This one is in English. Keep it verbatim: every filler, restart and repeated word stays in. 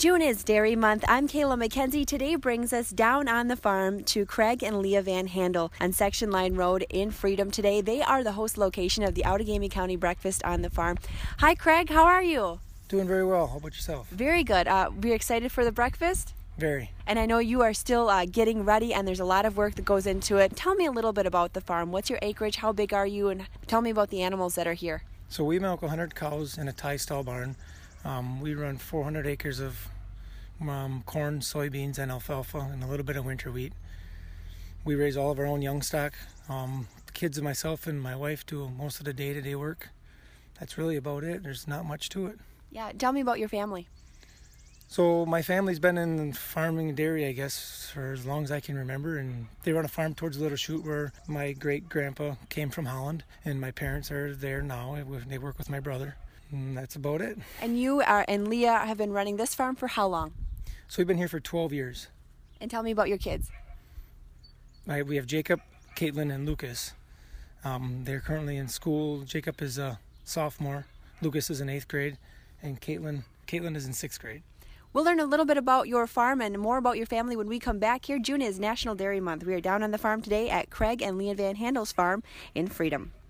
June is Dairy Month. I'm Kayla McKenzie. Today brings us down on the farm to Craig and Leah Van Handel on Section Line Road in Freedom today. They are the host location of the Outagamie County Breakfast on the Farm. Hi Craig, how are you? Doing very well. How about yourself? Very good. Uh, we're excited for the breakfast? Very. And I know you are still uh, getting ready, and there's a lot of work that goes into it. Tell me a little bit about the farm. What's your acreage? How big are you? And tell me about the animals that are here. So we milk one hundred cows in a tie stall barn. Um, we run four hundred acres of um, corn, soybeans, and alfalfa, and a little bit of winter wheat. We raise all of our own young stock. Um, the kids and myself and my wife do most of the day-to-day work. That's really about it. There's not much to it. Yeah, tell me about your family. So my family's been in farming and dairy, I guess, for as long as I can remember, and they run a farm towards Little Chute where my great-grandpa came from Holland, and my parents are there now. They work with my brother, and that's about it. And you are, and Leah have been running this farm for how long? So we've been here for twelve years. And tell me about your kids. I, we have Jacob, Caitlin, and Lucas. Um, they're currently in school. Jacob is a sophomore, Lucas is in eighth grade, and Caitlin, Caitlin is in sixth grade. We'll learn a little bit about your farm and more about your family when we come back here. June is National Dairy Month. We are down on the farm today at Craig and Leah Van Handel's farm in Freedom.